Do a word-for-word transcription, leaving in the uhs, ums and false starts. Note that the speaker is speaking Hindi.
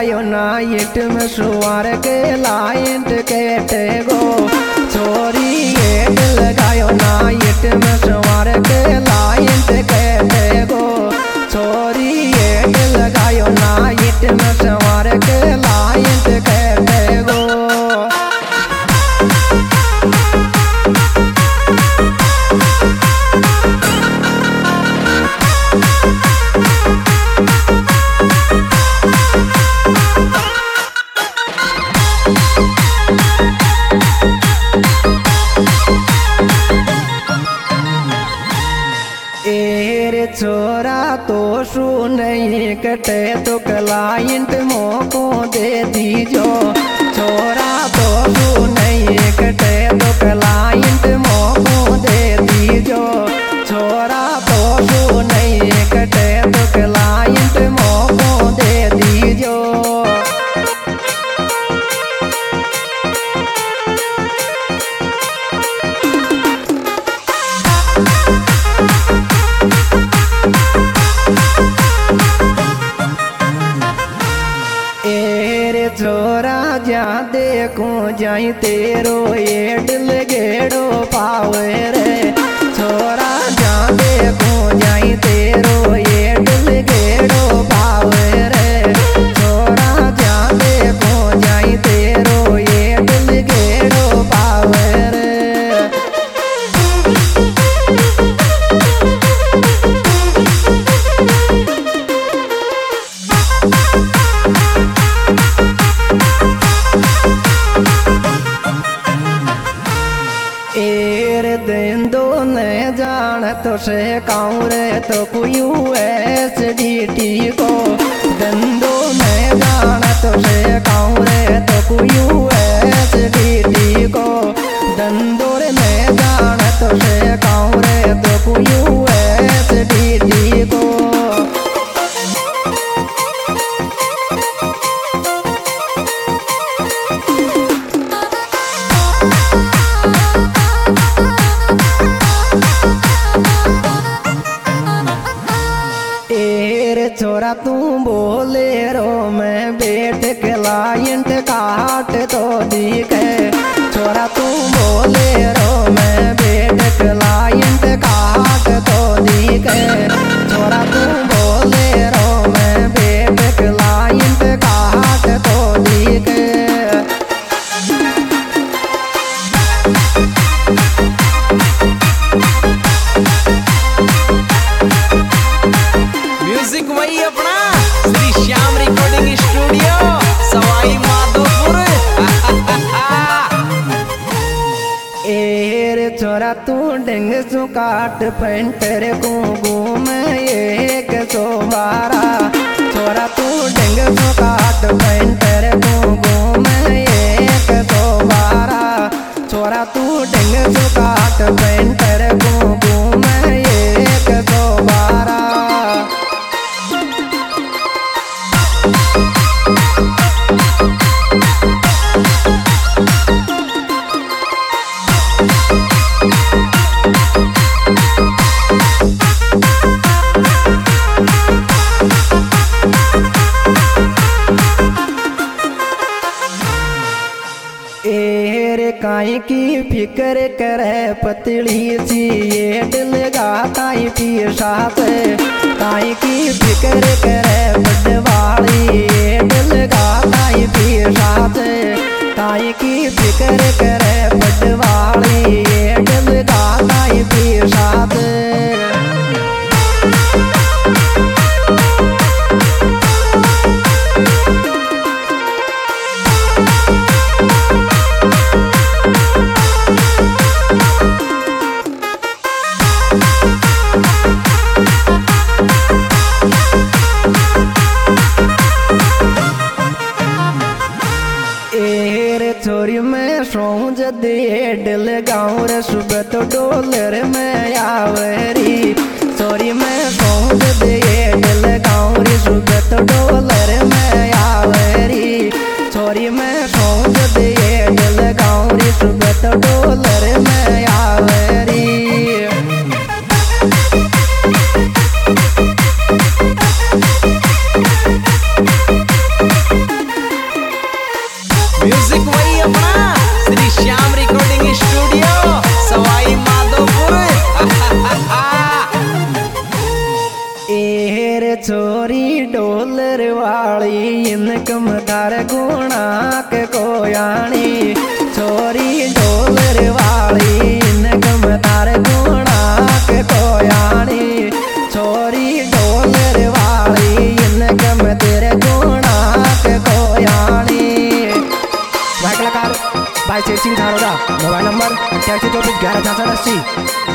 लगायो नाइट में सुवार के लाइट केटे गो छोरी गेट लगायो नाइट में सुवार के लाइट केटे गो छोरी गेट लगायो नाइट में सुवार के लाइट केटे गो। एरे छोरा तो सु नहीं कटे तो क्लाइंट मोको दे दीजो छोरा तो सु नहीं कटे तो क्लाइंट मोको दे दीजो छोरा तो सु नहीं कटे तो क्लाइंट मोको दे दीजो। एरे छोरा जा देखो जाई तेरो एड लगेड़ो पावे रे छोरा जा देखो जाई तेरो एड लगेड़ो पावे रे छोरा जा देखो जाई तेरो एड लगेड़ो पावे रे। एरे दिन दो ने जान तो से काऊ रे तो कुयू एस डी टी को दिन दो ने जान तो से काऊ रे तो कुयू एस डी टी को दिन दो ने जान तो से काऊ रे तो कुयू एस डी टी को। एरे छोरा तू बोले रो मैं बैठ क्लाइंट काट तो दिखे छोरा तू बोले रो मैं बैठ क्लाइंट काट तो दिखे छोरा तू बोले रो मैं बैठ क्लाइंट काट तो दिखे। म्यूजिक वही अपना श्री श्याम रिकॉर्डिंग स्टूडियो सवाई माधोपुर। एरे छोरा तू डेंग सु काट पेंटर को घूम एक सौ बारह छोरा तू डेंग सु काट पेंटर को घूम एक सौ बारह छोरा तू डेंग सु काट पेंटर को घूम एक सौ बारह। एरे काई की फिक्र करे पतली सी एड लगा ताई पी साथ काई की फिक्र करे बड़वाली एड लगा ताई पी साथ काई की फिक्र करे बड़वाली एड लगा ताई पी साथ। एरे छोरी में सोच दे डल गाँव रे सुबह तो डोलर में आवरी छोरी में सोच दे डल गाँव रे सुबह तो डोलर में आवरी छोरी में सोच दे डल गाँव रे सुबह तो डोलर में आवरी। गुणा के कोयाणी छोरी ढोलर वाली इनकम तार गुणा के कोयाणी छोरी ढोलर वाली इनकम तेरे गुणा के कोयाणी। भाई कलाकार भाई शेर सिंह धारोदा मोबाइल नंबर अट्ठासी चौबीस ग्यारह छाछठ अस्सी।